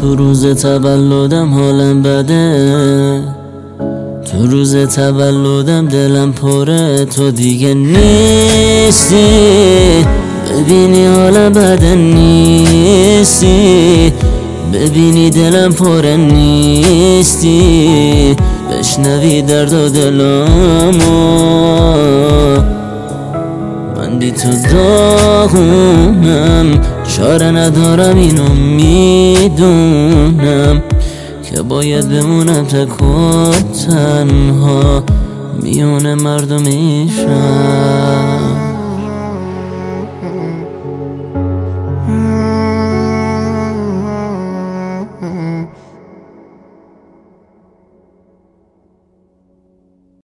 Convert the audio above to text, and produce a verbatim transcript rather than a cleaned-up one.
تو روز تولدم حالم بده، تو روز تولدم دلم پره، تو دیگه نیستی، ببینی حالم بده نیستی، ببینی دلم پره نیستی، بشنوی درد و دلمو، من بی تو داغونم، چاره ندارم اینو میدونم که باید بمونم تک و تنها میون مردم شهر.